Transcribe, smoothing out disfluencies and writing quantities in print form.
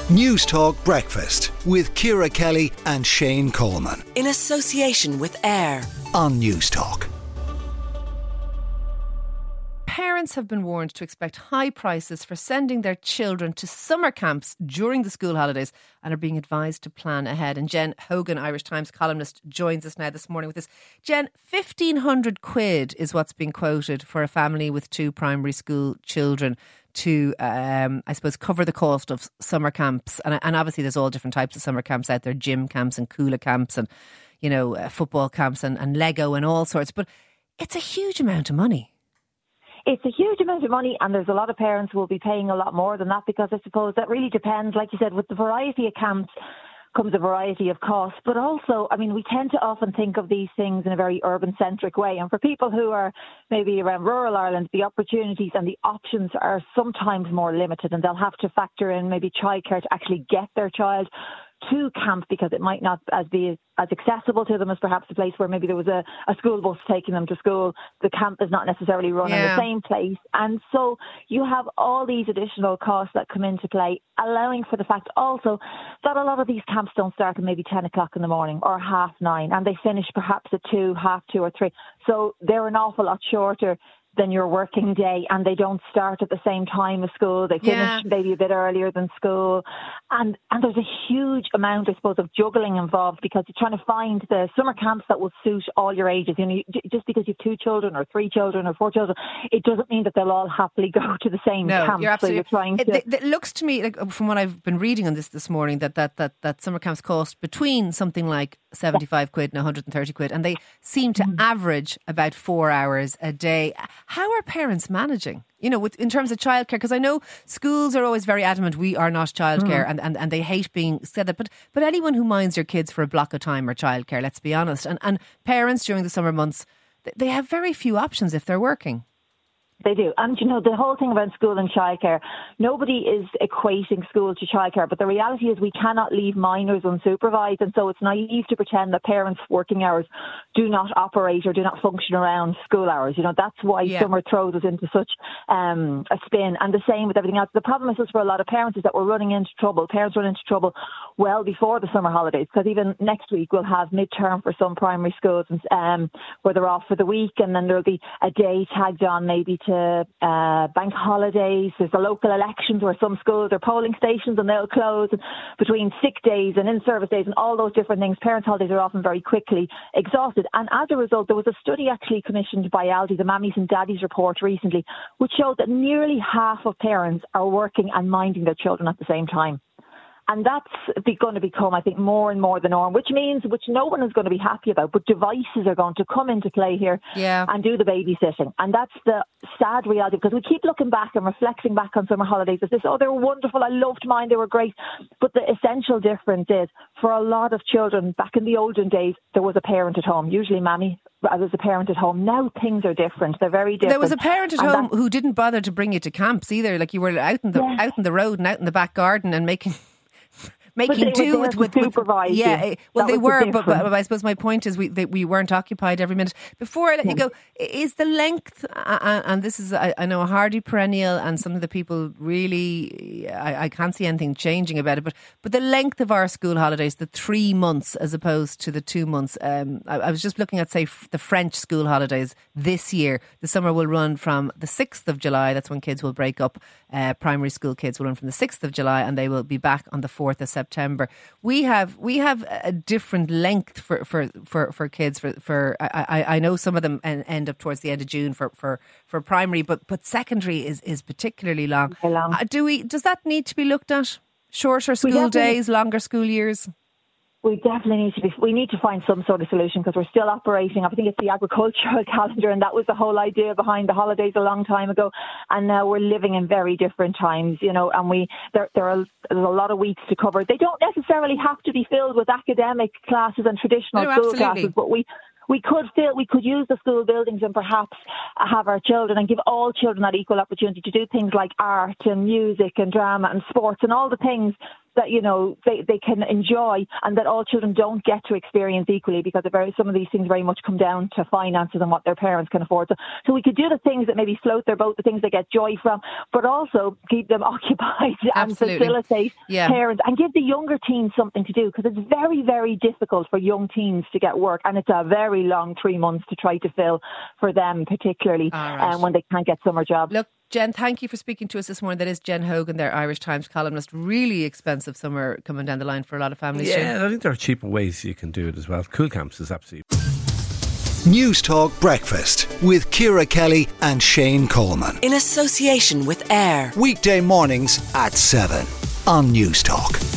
News Talk Breakfast with Ciara Kelly and Shane Coleman. In association with AIR On News Talk. Parents have been warned to expect high prices for sending their children to summer camps during the school holidays and are being advised to plan ahead. And Jen Hogan, Irish Times columnist, joins us now this morning with this. Jen, 1,500 quid is what's being quoted for a family with 2 primary school children to, I suppose, cover the cost of summer camps. And obviously there's all different types of summer camps out there, gym camps and Coola camps and, you know, football camps and Lego and all sorts. But it's a huge amount of money. It's a huge amount of money, and there's a lot of parents who will be paying a lot more than that, because I suppose that really depends. Like you said, with the variety of camps comes a variety of costs. But also, I mean, we tend to often think of these things in a very urban-centric way. And for people who are maybe around rural Ireland, the opportunities and the options are sometimes more limited, and they'll have to factor in maybe childcare to actually get their child to camp, because it might not be as accessible to them as perhaps a place where maybe there was a school bus taking them to school. The camp is not necessarily run in the same place. And so you have all these additional costs that come into play, allowing for the fact also that a lot of these camps don't start at maybe 10 o'clock in the morning or 9:30, and they finish perhaps at 2, 2:30 or 3. So they're an awful lot shorter than your working day, and they don't start at the same time as school. They finish maybe a bit earlier than school. And there's a huge amount, I suppose, of juggling involved, because you're trying to find the summer camps that will suit all your ages. You know, just because you have 2 children or 3 children or 4 children, it doesn't mean that they'll all happily go to the same camp. You're absolutely, so you're trying to... It looks to me, like, from what I've been reading on this morning, that summer camps cost between something like 75 quid and 130 quid, and they seem to average about 4 hours a day. How are parents managing, you know, in terms of childcare? Because I know schools are always very adamant we are not childcare, and they hate being said that. But anyone who minds your kids for a block of time are childcare, let's be honest. And parents during the summer months, they have very few options if they're working. They do. And, you know, the whole thing about school and childcare, nobody is equating school to childcare, but the reality is we cannot leave minors unsupervised. And so it's naive to pretend that parents' working hours do not operate or do not function around school hours. You know, that's why summer throws us into such a spin. And the same with everything else. The problem is for a lot of parents is that we're running into trouble. Parents run into trouble well before the summer holidays, because even next week we'll have midterm for some primary schools where they're off for the week, and then there'll be a day tagged on maybe to bank holidays. There's the local elections where some schools are polling stations and they'll close. And between sick days and in-service days and all those different things, parents' holidays are often very quickly exhausted. And as a result, there was a study actually commissioned by Aldi, the Mammies and Daddies report recently, which showed that nearly half of parents are working and minding their children at the same time. And that's going to become, I think, more and more the norm, which no one is going to be happy about. But devices are going to come into play here and do the babysitting. And that's the sad reality, because we keep looking back and reflecting back on summer holidays as this, they were wonderful, I loved mine, they were great. But the essential difference is, for a lot of children, back in the olden days, there was a parent at home, usually mammy. There was a parent at home. Now things are different. They're very different. There was a parent at home who didn't bother to bring you to camps either. Like, you were out in the road and out in the back garden and making do with supervise. Well, they were, but I suppose my point is we weren't occupied every minute. Before I let you go, is the length, and this is, I know, a hardy perennial and something that people really, I can't see anything changing about it, but the length of our school holidays, the 3 months as opposed to the 2 months. I was just looking at, say, the French school holidays this year. The summer will run from the 6th of July. That's when kids will break up. Primary school kids will run from the 6th of July, and they will be back on the 4th of September. We have a different length for kids. I know some of them end up towards the end of June for primary, but secondary is particularly long. Does that need to be looked at? Shorter school days, longer school years? We definitely need to find some sort of solution, because we're still operating. I think it's the agricultural calendar, and that was the whole idea behind the holidays a long time ago. And now we're living in very different times, you know, and there's a lot of weeks to cover. They don't necessarily have to be filled with academic classes and traditional school classes, but we could use the school buildings and perhaps have our children and give all children that equal opportunity to do things like art and music and drama and sports and all the things that, you know, they can enjoy, and that all children don't get to experience equally, because some of these things very much come down to finances and what their parents can afford. So we could do the things that maybe float their boat, the things they get joy from, but also keep them occupied and facilitate parents and give the younger teens something to do, because it's very, very difficult for young teens to get work, and it's a very long 3 months to try to fill for them, particularly when they can't get summer jobs. Look, Jen, thank you for speaking to us this morning. That is Jen Hogan, their Irish Times columnist. Really expensive summer coming down the line for a lot of families. Yeah, I think there are cheaper ways you can do it as well. Cool Camps is absolutely... News Talk Breakfast with Ciara Kelly and Shane Coleman. In association with AIR. Weekday mornings at 7 on News Talk.